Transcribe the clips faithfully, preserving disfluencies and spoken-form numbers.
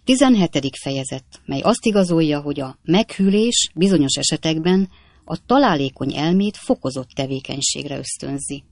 tizenhetedik fejezet, mely azt igazolja, hogy a meghűlés bizonyos esetekben a találékony elmét fokozott tevékenységre ösztönzi.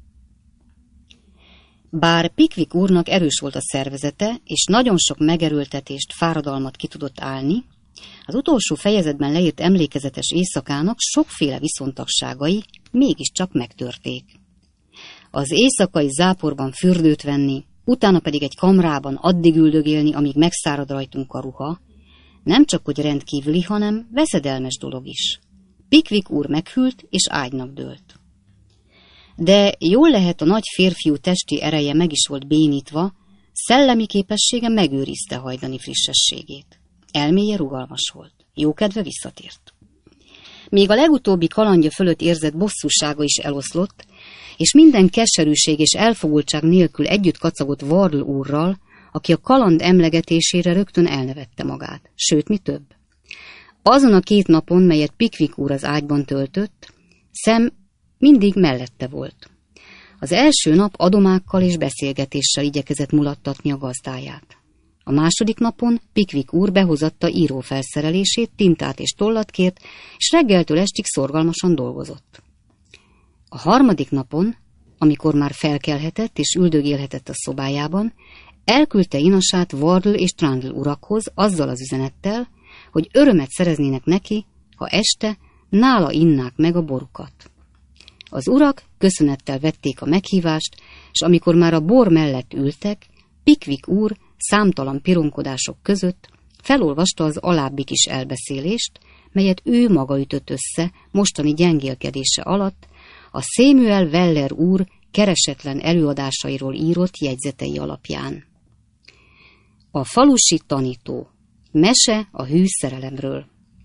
Bár Pickwick úrnak erős volt a szervezete, és nagyon sok megerőltetést, fáradalmat ki tudott állni, az utolsó fejezetben leírt emlékezetes éjszakának sokféle viszontagságai mégiscsak megtörték. Az éjszakai záporban fürdőt venni, utána pedig egy kamrában addig üldögélni, amíg megszárad rajtunk a ruha, nem csak hogy rendkívüli, hanem veszedelmes dolog is. Pickwick úr meghűlt és ágynak dőlt. De jól lehet, a nagy férfiú testi ereje meg is volt bénítva, szellemi képessége megőrizte hajdani frissességét. Elméje rugalmas volt, jókedve visszatért. Még a legutóbbi kalandja fölött érzett bosszúsága is eloszlott, és minden keserűség és elfogultság nélkül együtt kacagott Wardle úrral, aki a kaland emlegetésére rögtön elnevette magát, sőt, mi több. Azon a két napon, melyet Pickwick úr az ágyban töltött, Sam mindig mellette volt. Az első nap adomákkal és beszélgetéssel igyekezett mulattatni a gazdáját. A második napon Pickwick úr behozatta írófelszerelését, tintát és tollat kért, és reggeltől estig szorgalmasan dolgozott. A harmadik napon, amikor már felkelhetett és üldögélhetett a szobájában, elküldte inasát Wardle és Trundle urakhoz azzal az üzenettel, hogy örömet szereznének neki, ha este nála innák meg a borukat. Az urak köszönettel vették a meghívást, és amikor már a bor mellett ültek, Pickwick úr számtalan pironkodások között felolvasta az alábbi kis elbeszélést, melyet ő maga ütött össze mostani gyengélkedése alatt, a Samuel Weller úr keresetlen előadásairól írott jegyzetei alapján. A falusi tanító. Mese a hű szerelemről.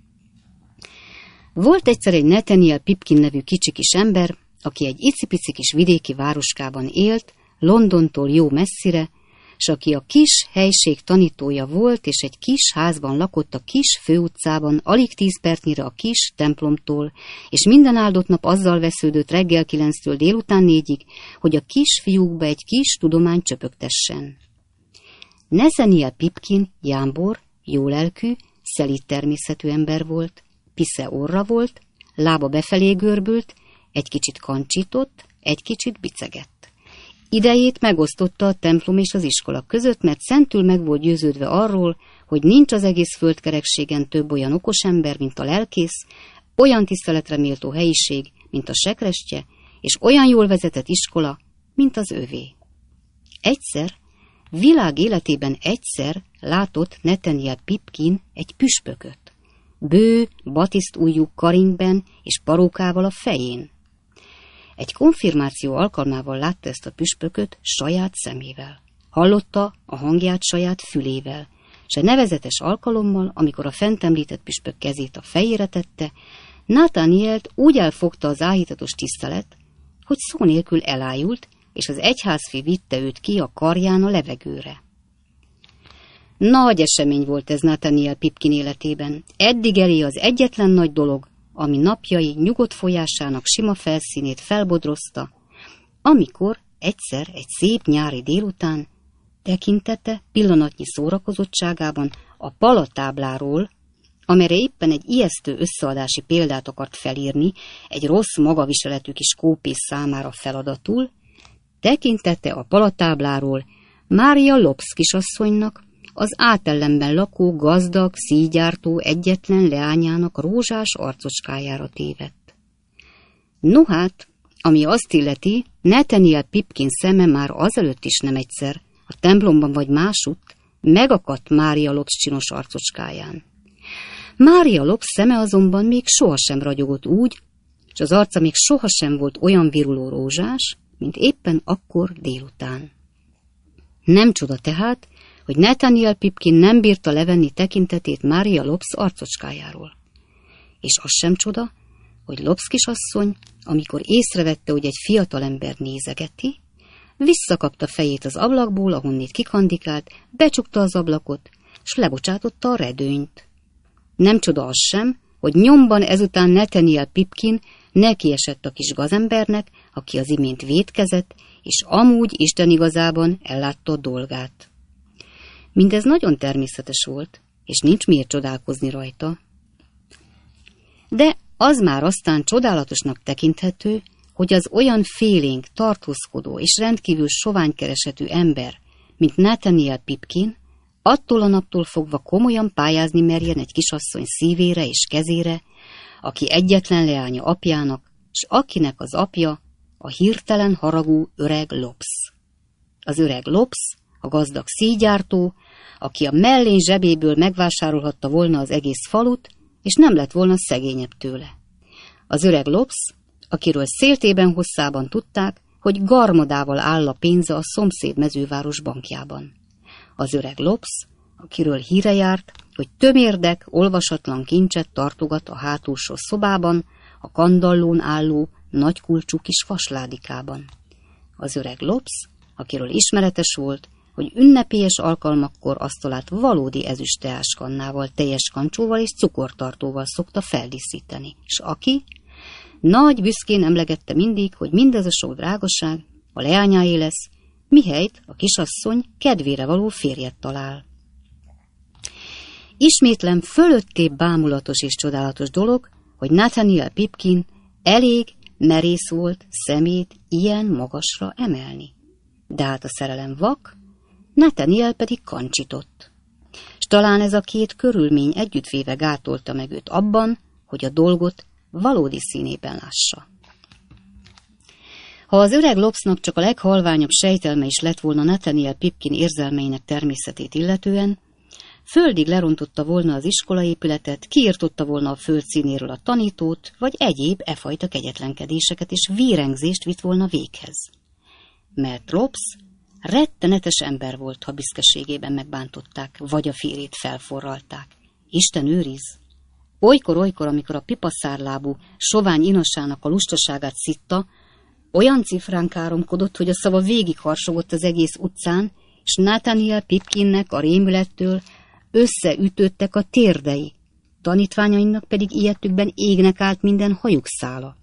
Volt egyszer egy Nathaniel Pipkin nevű kicsi kis ember, aki egy icipici kis vidéki városkában élt, Londontól jó messzire, s aki a kis helység tanítója volt, és egy kis házban lakott a kis főutcában, alig tíz percnyire a kis templomtól, és minden áldott nap azzal vesződött reggel kilenctől délután négyig, hogy a kis fiúkba egy kis tudomány csöpögtessen. Nathaniel Pipkin jámbor, jólelkű, szelíd természetű ember volt, pisze orra volt, lába befelé görbült, egy kicsit kancsított, egy kicsit bicegett. Idejét megosztotta a templom és az iskola között, mert szentül meg volt győződve arról, hogy nincs az egész földkerekségen több olyan okos ember, mint a lelkész, olyan tiszteletre méltó helyiség, mint a sekrestye, és olyan jól vezetett iskola, mint az övé. Egyszer, világ életében egyszer látott Nathaniel Pipkin egy püspököt. Bő, batisztujjú karinkben és parókával a fején. Egy konfirmáció alkalmával látta ezt a püspököt saját szemével. Hallotta a hangját saját fülével, s egy nevezetes alkalommal, amikor a fent említett püspök kezét a fejére tette, Nathanielt úgy elfogta az áhítatos tisztelet, hogy szó nélkül elájult, és az egyházfő vitte őt ki a karján a levegőre. Nagy esemény volt ez Nathaniel Pipkin életében. Eddig elé az egyetlen nagy dolog, ami napjai nyugodt folyásának sima felszínét felbodrozta, amikor egyszer egy szép nyári délután tekintete pillanatnyi szórakozottságában a palatábláról, amelyre éppen egy ijesztő összeadási példát akart felírni egy rossz magaviseletű kis kópész számára feladatul, tekintete a palatábláról Mária Lopes kisasszonynak, az átellenben lakó, gazdag, szígyártó egyetlen leányának rózsás arcocskájára tévedt. No hát, ami azt illeti, Nathaniel Pipkin szeme már azelőtt is nem egyszer, a templomban vagy másutt, megakadt Mária Lopes csinos arcocskáján. Mária Lopes szeme azonban még sohasem ragyogott úgy, és az arca még sohasem volt olyan viruló rózsás, mint éppen akkor délután. Nem csoda tehát, hogy Nathaniel Pipkin nem bírta levenni tekintetét Mária Lopes arcocskájáról. És az sem csoda, hogy Lopes kisasszony, amikor észrevette, hogy egy fiatalember nézegeti, visszakapta fejét az ablakból, ahonnét kikandikált, becsukta az ablakot, s lebocsátotta a redőnyt. Nem csoda az sem, hogy nyomban ezután Nathaniel Pipkin nekiesett a kis gazembernek, aki az imént vétkezett, és amúgy Isten igazában ellátta a dolgát. Mindez nagyon természetes volt, és nincs miért csodálkozni rajta. De az már aztán csodálatosnak tekinthető, hogy az olyan félénk, tartózkodó és rendkívül soványkeresetű ember, mint Nathaniel Pipkin, attól a naptól fogva komolyan pályázni merjen egy kisasszony szívére és kezére, aki egyetlen leánya apjának, s akinek az apja a hirtelen haragú öreg Lopsz. Az öreg Lopsz, a gazdag szíjgyártó, aki a mellén zsebéből megvásárolhatta volna az egész falut, és nem lett volna szegényebb tőle. Az öreg Lopsz, akiről széltében hosszában tudták, hogy garmadával áll a pénze a szomszéd mezőváros bankjában. Az öreg Lopsz, akiről híre járt, hogy tömérdek, olvasatlan kincset tartogat a hátulsó szobában, a kandallón álló, nagykulcsú kis vasládikában. Az öreg Lopsz, akiről ismeretes volt, hogy ünnepélyes alkalmakkor asztalát valódi ezüst teáskannával, teljes kancsóval és cukortartóval szokta feldíszíteni, s aki nagy büszkén emlegette mindig, hogy mindez a sok drágaság a leányáé lesz, mihelyt a kisasszony kedvére való férjet talál. Ismétlem fölöttébb bámulatos és csodálatos dolog, hogy Nathaniel Pipkin elég merész volt szemét ilyen magasra emelni. De hát a szerelem vak, Nathaniel pedig kancsított. S talán ez a két körülmény együttvéve gátolta meg őt abban, hogy a dolgot valódi színében lássa. Ha az öreg Lopsznak csak a leghalványabb sejtelme is lett volna Nathaniel Pipkin érzelmeinek természetét illetően, földig lerontotta volna az iskolaépületet, kiirtotta volna a föld színéről a tanítót, vagy egyéb e fajta kegyetlenkedéseket és vérengzést vitt volna véghez. Mert Lopsz rettenetes ember volt, ha büszkeségében megbántották, vagy a férjét felforralták. Isten őriz! Olykor-olykor, amikor a pipaszárlábú, sovány inosának a lustaságát szitta, olyan cifrán káromkodott, hogy a szava végigharsogott az egész utcán, és Nathaniel Pipkinnek a rémülettől összeütöttek a térdei, tanítványainak pedig ilyetükben égnek állt minden hajuk szála.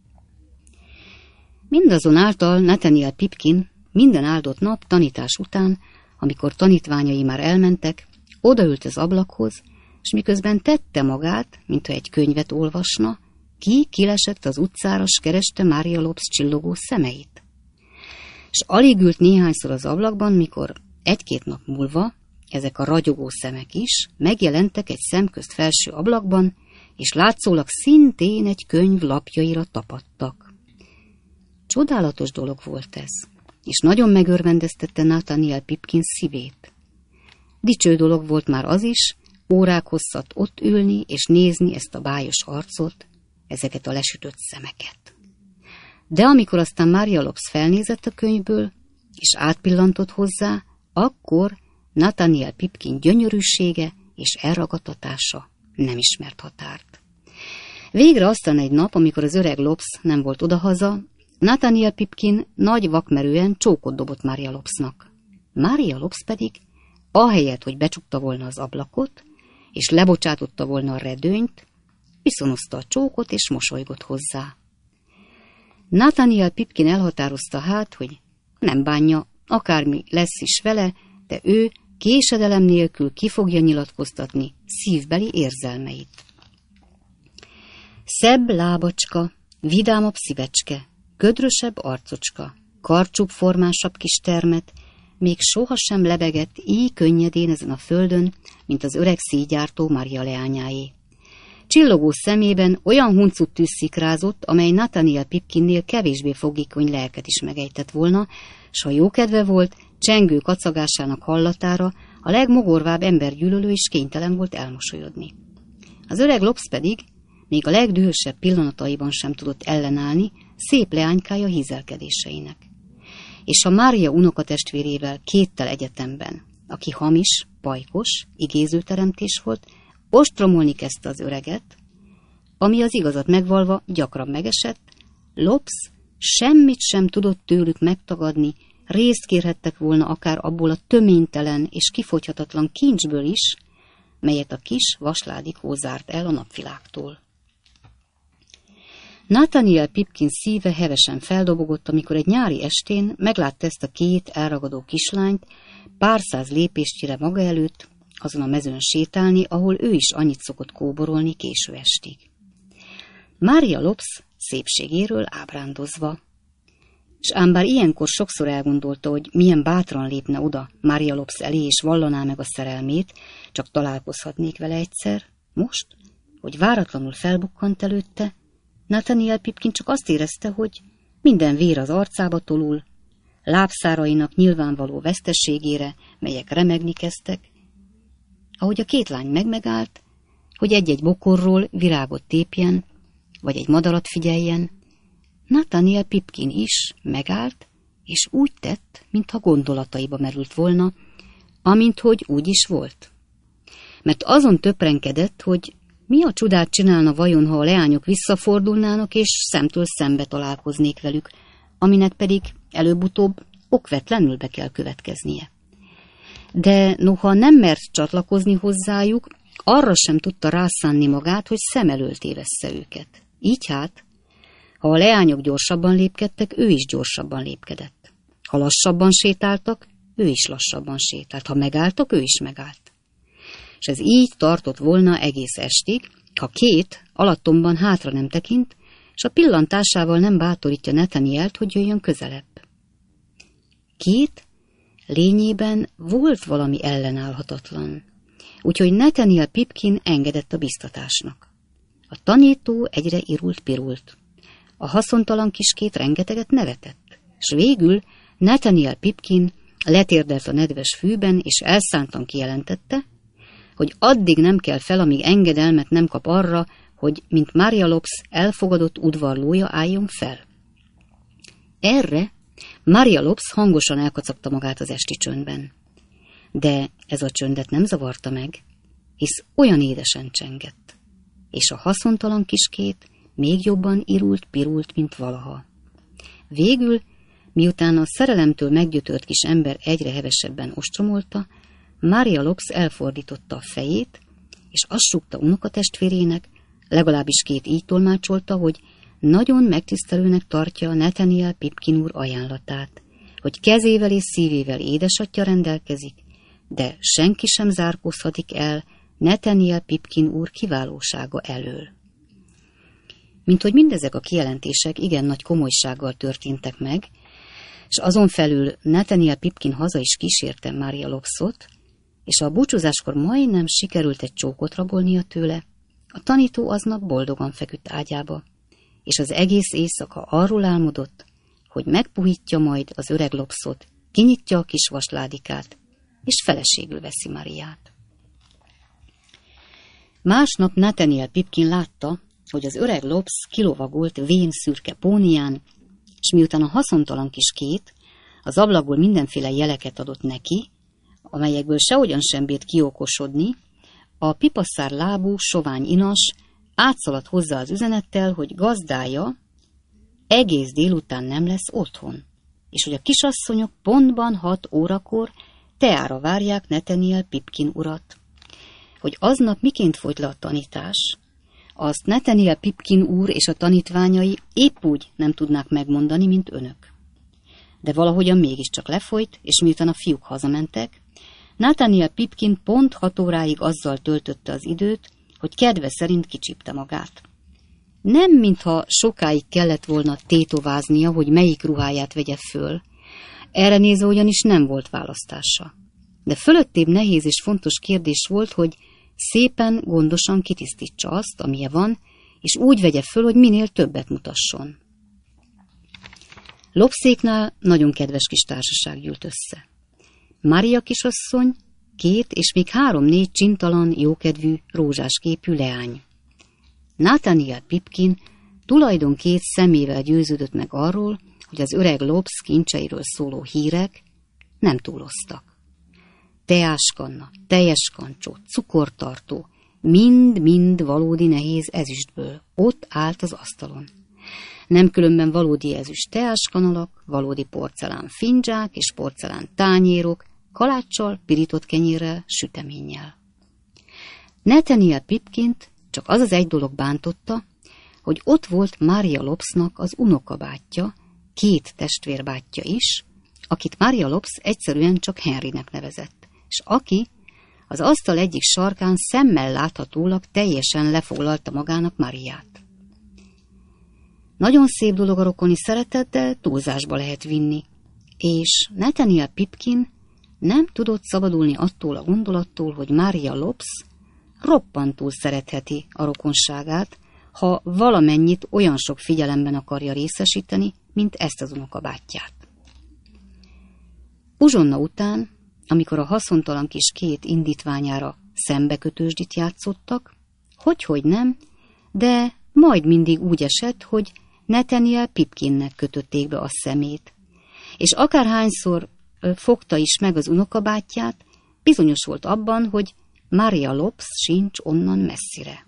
Mindazonáltal Nathaniel Pipkin minden áldott nap tanítás után, amikor tanítványai már elmentek, odaült az ablakhoz, és miközben tette magát, mintha egy könyvet olvasna, ki kilesett az utcára, s kereste Mária Lopsz csillogó szemeit. És alig ült néhányszor az ablakban, mikor egy-két nap múlva ezek a ragyogó szemek is megjelentek egy szemközt felső ablakban, és látszólag szintén egy könyv lapjaira tapadtak. Csodálatos dolog volt ez, és nagyon megörvendeztette Nathaniel Pipkin szívét. Dicső dolog volt már az is, órák hosszat ott ülni és nézni ezt a bájos arcot, ezeket a lesütött szemeket. De amikor aztán Mária Lopsz felnézett a könyvből, és átpillantott hozzá, akkor Nathaniel Pipkin gyönyörűsége és elragadtatása nem ismert határt. Végre aztán egy nap, amikor az öreg Lopsz nem volt odahaza, Nathaniel Pipkin nagy vakmerően csókot dobott Mária Lopsznak. Mária Lopsz pedig, ahelyett, hogy becsukta volna az ablakot, és lebocsátotta volna a redőnyt, viszonozta a csókot, és mosolygott hozzá. Nathaniel Pipkin elhatározta hát, hogy nem bánja, akármi lesz is vele, de ő késedelem nélkül ki fogja nyilatkoztatni szívbeli érzelmeit. Szebb lábacska, vidámabb szívecske, gödrösebb arcocska, karcsúbb formásabb kis termet, még sohasem lebegett így könnyedén ezen a földön, mint az öreg szíjgyártó Mária leányáé. Csillogó szemében olyan huncut tűz szikrázott, amely Nathaniel Pipkinnél kevésbé fogékony lelket is megejtett volna, s ha jókedve volt, csengő kacagásának hallatára a legmogorvább embergyűlölő is kénytelen volt elmosolyodni. Az öreg Lopsz pedig még a legdühösebb pillanataiban sem tudott ellenállni szép leánykája hízelkedéseinek. És a Mária unokatestvérével kéttel egyetemben, aki hamis, pajkos, igézőteremtés volt, ostromolni kezdte az öreget, ami az igazat megvalva gyakran megesett, Lopsz semmit sem tudott tőlük megtagadni, részt kérhettek volna akár abból a töménytelen és kifogyhatatlan kincsből is, melyet a kis vasládikó zárt el a napvilágtól. Nathaniel Pipkin szíve hevesen feldobogott, amikor egy nyári estén meglátta ezt a két elragadó kislányt, pár száz lépésnyire maga előtt azon a mezőn sétálni, ahol ő is annyit szokott kóborolni késő estig. Mária Lopes szépségéről ábrándozva. És ám bár ilyenkor sokszor elgondolta, hogy milyen bátran lépne oda Mária Lopes elé, és vallaná meg a szerelmét, csak találkozhatnék vele egyszer, most, hogy váratlanul felbukkant előtte, Nathaniel Pipkin csak azt érezte, hogy minden vér az arcába tolul, lábszárainak nyilvánvaló veszteségére, melyek remegni kezdtek, ahogy a két lány megmegállt, hogy egy-egy bokorról virágot tépjen, vagy egy madarat figyeljen, Nathaniel Pipkin is megállt, és úgy tett, mintha gondolataiba merült volna, amint hogy úgy is volt. Mert azon töprenkedett, hogy mi a csodát csinálna vajon, ha a leányok visszafordulnának, és szemtől szembe találkoznék velük, aminek pedig előbb-utóbb okvetlenül be kell következnie. De noha nem mert csatlakozni hozzájuk, arra sem tudta rászánni magát, hogy szem elől tévessze őket. Így hát, ha a leányok gyorsabban lépkedtek, ő is gyorsabban lépkedett. Ha lassabban sétáltak, ő is lassabban sétált. Ha megálltak, ő is megállt. És ez így tartott volna egész estig, ha két alattomban hátra nem tekint, és a pillantásával nem bátorítja Nathanielt, hogy jöjjön közelebb. Két lényében volt valami ellenállhatatlan, úgyhogy Nathaniel Pipkin engedett a biztatásnak. A tanító egyre irult-pirult. A haszontalan kiskét rengeteget nevetett, és végül Nathaniel Pipkin letérdelt a nedves fűben, és elszántan kijelentette, hogy addig nem kell fel, amíg engedelmet nem kap arra, hogy, mint Mária Lopes elfogadott udvarlója, álljon fel. Erre Mária Lopes hangosan elkacagta magát az esti csöndben. De ez a csöndet nem zavarta meg, hisz olyan édesen csengett, és a haszontalan kiskét még jobban irult-pirult, mint valaha. Végül, miután a szerelemtől meggyötört kis ember egyre hevesebben ostromolta, Mária Lopes elfordította a fejét, és azt súgta unokatestvérének, legalábbis Két így tolmácsolta, hogy nagyon megtisztelőnek tartja Nathaniel Pipkin úr ajánlatát, hogy kezével és szívével édesatja rendelkezik, de senki sem zárkózhatik el Nathaniel Pipkin úr kiválósága elől. Mint hogy mindezek a kijelentések igen nagy komolysággal történtek meg, és azon felül Nathaniel Pipkin haza is kísérte Mária Lopesot, és a búcsúzáskor majdnem sikerült egy csókot rabolnia tőle, a tanító aznap boldogan feküdt ágyába, és az egész éjszaka arról álmodott, hogy megpuhítja majd az öreg Lopesot, kinyitja a kis vasládikát, és feleségül veszi Mariát. Másnap Nathaniel Pipkin látta, hogy az öreg Lopes kilovagolt vén szürke pónián, és miután a haszontalan kis Két az ablakból mindenféle jeleket adott neki, amelyekből sehogyan sem bírt kiokosodni, a pipaszár lábú, sovány inas átszaladt hozzá az üzenettel, hogy gazdája egész délután nem lesz otthon, és hogy a kisasszonyok pontban hat órakor teára várják Nathaniel Pipkin urat. Hogy aznap miként folyt le a tanítás, azt Nathaniel Pipkin úr és a tanítványai épp úgy nem tudnák megmondani, mint önök. De valahogyan mégiscsak lefolyt, és miután a fiúk hazamentek, Nathaniel Pipkin pont hat óráig azzal töltötte az időt, hogy kedve szerint kicsípte magát. Nem mintha sokáig kellett volna tétováznia, hogy melyik ruháját vegye föl. Erre nézve ugyanis nem volt választása. De fölöttébb nehéz és fontos kérdés volt, hogy szépen, gondosan kitisztítsa azt, amilyen van, és úgy vegye föl, hogy minél többet mutasson. Lopeszéknál nagyon kedves kis társaság gyűlt össze. Mária kisasszony, Két és még három-négy csintalan, jókedvű, rózsásképű leány. Nathaniel Pipkin tulajdon-két szemével győződött meg arról, hogy az öreg Lopes kincseiről szóló hírek nem túloztak. Teáskanna, teljes kancsó, cukortartó, mind-mind valódi nehéz ezüstből ott állt az asztalon. Nem különben valódi ezüst teáskanalak, valódi porcelán findzsák és porcelán tányérok, kaláccsal, pirított kenyérrel, süteménnyel. Nathaniel Pipkint csak az az egy dolog bántotta, hogy ott volt Mária Lopesnak az unokabátyja, két testvérbátyja is, akit Maria Lobbs egyszerűen csak Henrynek nevezett, és aki az asztal egyik sarkán szemmel láthatólag teljesen lefoglalta magának Mariát. Nagyon szép dolog a rokoni szeretet, de túlzásba lehet vinni, és Nathaniel Pipkin nem tudott szabadulni attól a gondolattól, hogy Maria Lobbs roppantul szeretheti a rokonságát, ha valamennyit olyan sok figyelemben akarja részesíteni, mint ezt az unokabátyját. Uzsonna után, amikor a haszontalan kis két indítványára szembekötősdit játszottak, hogyhogy nem, de majd mindig úgy esett, hogy Nathaniel Pipkinnek kötötték be a szemét, és akárhányszor fogta is meg az unokabátyját, bizonyos volt abban, hogy Maria Lobbs sincs onnan messzire.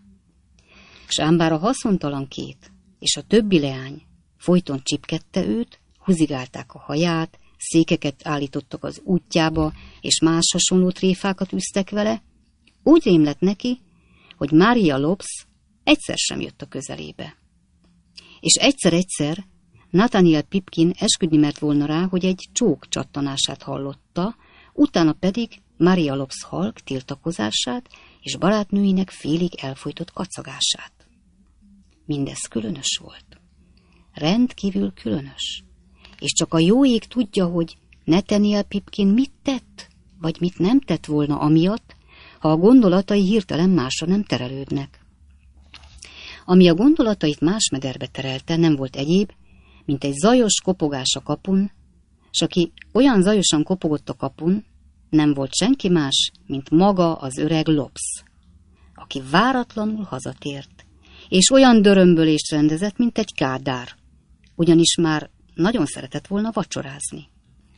S ám bár a haszontalan két és a többi leány folyton csipkedte őt, húzigálták a haját, székeket állítottak az útjába, és más hasonló tréfákat üztek vele, úgy rém lett neki, hogy Maria Lobbs egyszer sem jött a közelébe. És egyszer-egyszer Nathaniel Pipkin esküdni mert volna rá, hogy egy csók csattanását hallotta, utána pedig Maria Lobbs halk tiltakozását és barátnőinek félig elfojtott kacagását. Mindez különös volt. Rendkívül különös. És csak a jó ég tudja, hogy Nathaniel Pipkin mit tett, vagy mit nem tett volna amiatt, ha a gondolatai hirtelen másra nem terelődnek. Ami a gondolatait más mederbe terelte, nem volt egyéb, mint egy zajos kopogás a kapun, s aki olyan zajosan kopogott a kapun, nem volt senki más, mint maga az öreg Lobbs, aki váratlanul hazatért, és olyan dörömbölést rendezett, mint egy kádár, ugyanis már nagyon szeretett volna vacsorázni.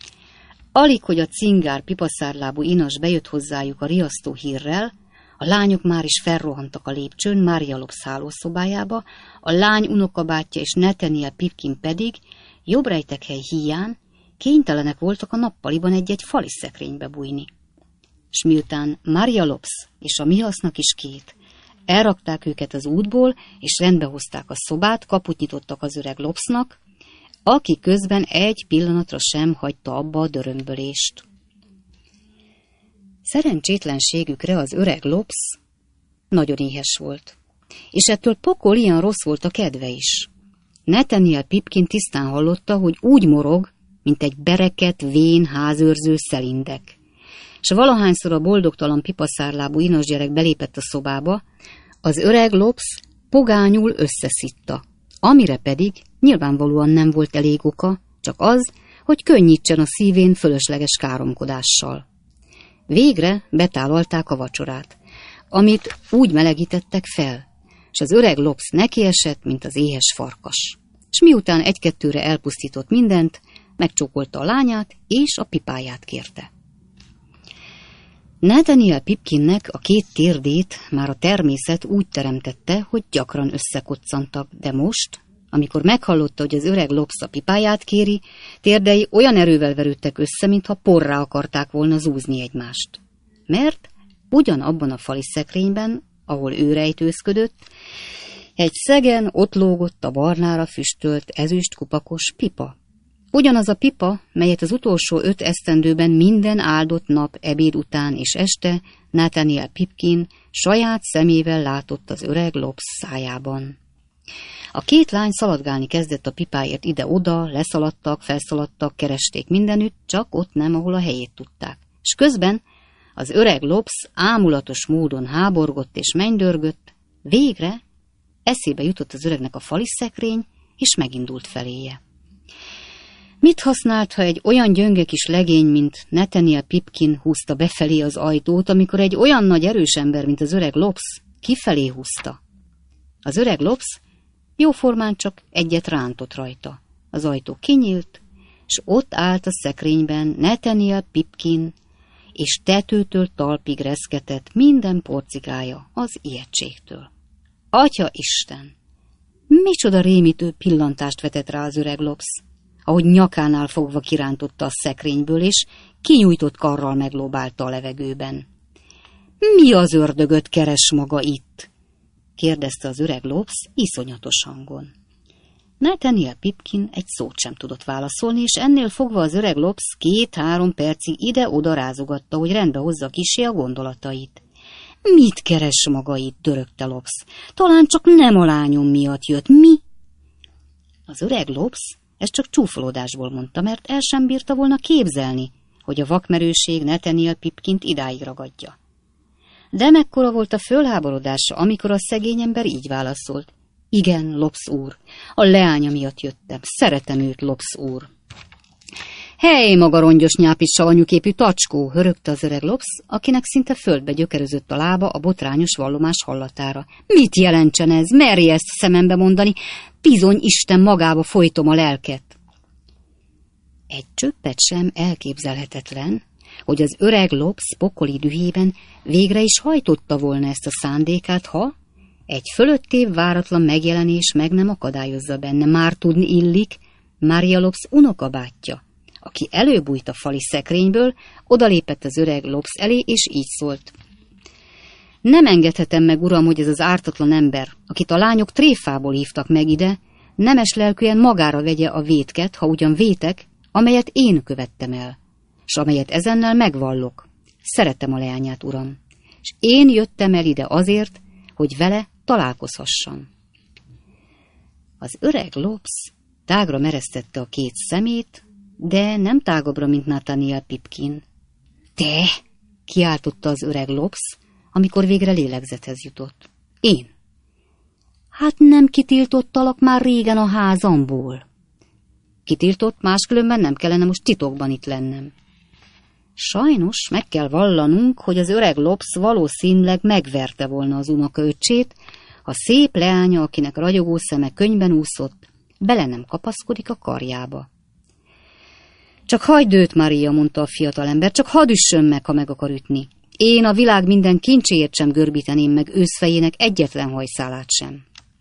Alig, hogy a cingár pipaszárlábú inas bejött hozzájuk a riasztó hírrel, a lányok már is felrohantak a lépcsőn Maria Lobbs hálószobájába, a lány unokabátyja és Nathaniel Pipkin pedig, jobb rejtekhely híján, kénytelenek voltak a nappaliban egy-egy fali szekrénybe bújni. S miután Maria Lobbs és a Mihasznak is két, elrakták őket az útból, és rendbehozták a szobát, kaput nyitottak az öreg Lobbsnak, aki közben egy pillanatra sem hagyta abba a dörömbölést. Szerencsétlenségükre az öreg Lobbs nagyon éhes volt, és ettől pokol ilyen rossz volt a kedve is. Nathaniel Pipkin tisztán hallotta, hogy úgy morog, mint egy bereket, vén, házőrző szelindek. És valahányszor a boldogtalan pipaszárlábú inas gyerek belépett a szobába, az öreg Lobbs pogányul összeszitta, amire pedig nyilvánvalóan nem volt elég oka, csak az, hogy könnyítsen a szívén fölösleges káromkodással. Végre betálalták a vacsorát, amit úgy melegítettek fel, és az öreg Lobbs nekiesett, mint az éhes farkas. És miután egy-kettőre elpusztított mindent, megcsókolta a lányát, és a pipáját kérte. Nathaniel Pipkinnek a két térdét már a természet úgy teremtette, hogy gyakran összekoccantak, de most, amikor meghallotta, hogy az öreg Lobbs a pipáját kéri, térdei olyan erővel verődtek össze, mintha porrá akarták volna zúzni egymást. Mert ugyanabban a fali szekrényben, ahol ő rejtőzködött, egy szegen ott lógott a barnára füstölt ezüst kupakos pipa. Ugyanaz a pipa, melyet az utolsó öt esztendőben minden áldott nap ebéd után és este Nathaniel Pipkin saját szemével látott az öreg Lobbs szájában. A két lány szaladgálni kezdett a pipáért ide-oda, leszaladtak, felszaladtak, keresték mindenütt, csak ott nem, ahol a helyét tudták. És közben az öreg Lobbs ámulatos módon háborgott és mennydörgött, végre eszébe jutott az öregnek a fali szekrény, és megindult feléje. Mit használt, ha egy olyan gyönge kis legény, mint Nathaniel Pipkin húzta befelé az ajtót, amikor egy olyan nagy erős ember, mint az öreg Lobbs, kifelé húzta? Az öreg Lobbs jóformán csak egyet rántott rajta. Az ajtó kinyílt, és ott állt a szekrényben Nathaniel Pipkin, és tetőtől talpig reszketett minden porcikája az ijegységtől. Atya Isten! Micsoda rémítő pillantást vetett rá az öreg Lobbs, ahogy nyakánál fogva kirántotta a szekrényből, és kinyújtott karral meglóbálta a levegőben. Mi az ördögöt keres maga itt? Kérdezte az öreg Lobbs iszonyatos hangon. Nathaniel Pipkin egy szót sem tudott válaszolni, és ennél fogva az öreg Lopes két-három percig ide-oda rázogatta, hogy rendbe hozza kissé a gondolatait. Mit keres maga itt, dörögte Lopes. Talán csak nem a lányom miatt jött, mi? Az öreg Lopes ezt csak csúfolódásból mondta, mert el sem bírta volna képzelni, hogy a vakmerőség Nathaniel Pipkint idáig ragadja. De mekkora volt a fölháborodása, amikor a szegény ember így válaszolt. Igen, Lopes úr, a leánya miatt jöttem, szeretem őt, Lopes úr. Hely, maga rongyos nyápis savanyúképű tacskó, hörögte az öreg Lopes, akinek szinte földbe gyökerözött a lába a botrányos vallomás hallatára. Mit jelentsen ez? Merje ezt szemembe mondani? Bizony Isten magába folytom a lelket. Egy csöppet sem elképzelhetetlen, hogy az öreg Lopes pokoli dühében végre is hajtotta volna ezt a szándékát, ha egy fölöttébb váratlan megjelenés meg nem akadályozza benne. Már tudni illik, Maria Lopes unokabátyja, aki előbújt a fali szekrényből, odalépett az öreg Lopes elé, és így szólt. Nem engedhetem meg, uram, hogy ez az ártatlan ember, akit a lányok tréfából hívtak meg ide, nemes lelkűen magára vegye a vétket, ha ugyan vétek, amelyet én követtem el, s amelyet ezennel megvallok. Szeretem a leányát, uram, és én jöttem el ide azért, hogy vele találkozhassam. Az öreg Lopes tágra meresztette a két szemét, de nem tágabbra, mint Nathaniel Pipkin. Te! Kiáltotta az öreg Lopes, amikor végre lélegzethez jutott. Én? Hát nem kitiltottalak már régen a házamból. Kitiltott, máskülönben nem kellene most titokban itt lennem. Sajnos meg kell vallanunk, hogy az öreg Lopes valószínűleg megverte volna az unokaöccsét, ha szép leánya, akinek ragyogó szeme könyben úszott, bele nem kapaszkodik a karjába. Csak hagyd őt, Maria, mondta a fiatalember, csak hadd üssön meg, ha meg akar ütni. Én a világ minden kincséért sem görbíteném meg őszfejének egyetlen hajszálát sem.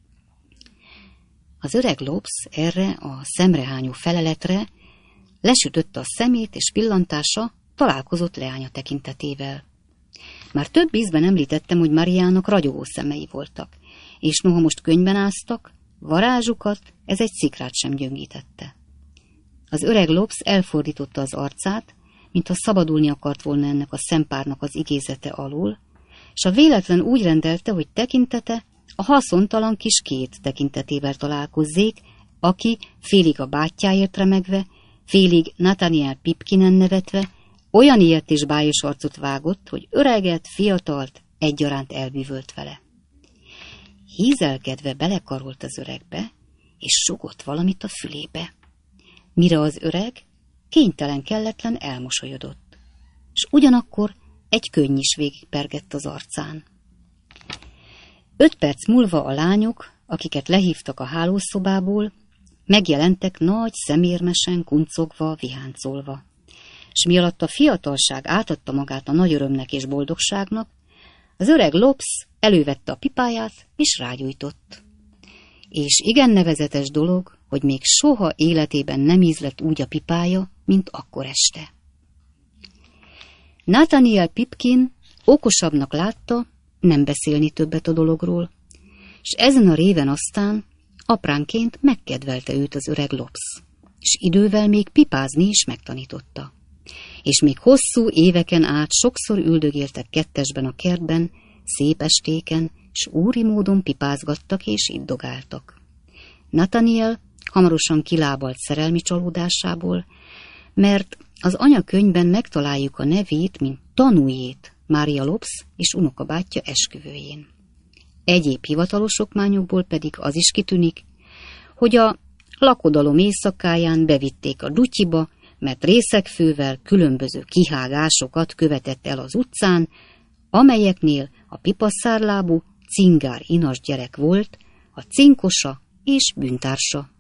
Az öreg Lopes erre a szemrehányó feleletre lesütötte a szemét, és pillantása találkozott leánya tekintetével. Már több ízben említettem, hogy Mariának ragyogó szemei voltak, és noha most könyben áztak, varázsukat ez egy szikrát sem gyöngítette. Az öreg Lopes elfordította az arcát, mintha szabadulni akart volna ennek a szempárnak az igézete alól, és a véletlen úgy rendelte, hogy tekintete a haszontalan kis két tekintetével találkozzék, aki félig a bátyjáért remegve, félig Nathaniel Pipkinen nevetve, olyan ilyet és bájos arcot vágott, hogy öreget, fiatalt egyaránt elbűvölt vele. Hízelkedve belekarolt az öregbe, és sugott valamit a fülébe. Mire az öreg kénytelen kelletlen elmosolyodott, és ugyanakkor egy könny is végigpergett az arcán. Öt perc múlva a lányok, akiket lehívtak a hálószobából, megjelentek nagy szemérmesen, kuncogva, viháncolva. És mi alatt a fiatalság átadta magát a nagy örömnek és boldogságnak, az öreg Lopes elővette a pipáját és rágyújtott. És igen nevezetes dolog, hogy még soha életében nem ízlett úgy a pipája, mint akkor este. Nathaniel Pipkin okosabbnak látta nem beszélni többet a dologról, és ezen a réven aztán apránként megkedvelte őt az öreg Lopes, és idővel még pipázni is megtanította. És még hosszú éveken át sokszor üldögéltek kettesben a kertben, szép estéken, s úri módon pipázgattak és iddogáltak. Nathaniel hamarosan kilábalt szerelmi csalódásából, mert az anyakönyvben megtaláljuk a nevét, mint tanújét Maria Lopes és unokabátyja esküvőjén. Egyéb hivatalos okmányokból pedig az is kitűnik, hogy a lakodalom éjszakáján bevitték a dutyiba, mert részegfővel különböző kihágásokat követett el az utcán, amelyeknél a pipaszárlábú, cingár inas gyerek volt, a cinkosa és bűntársa.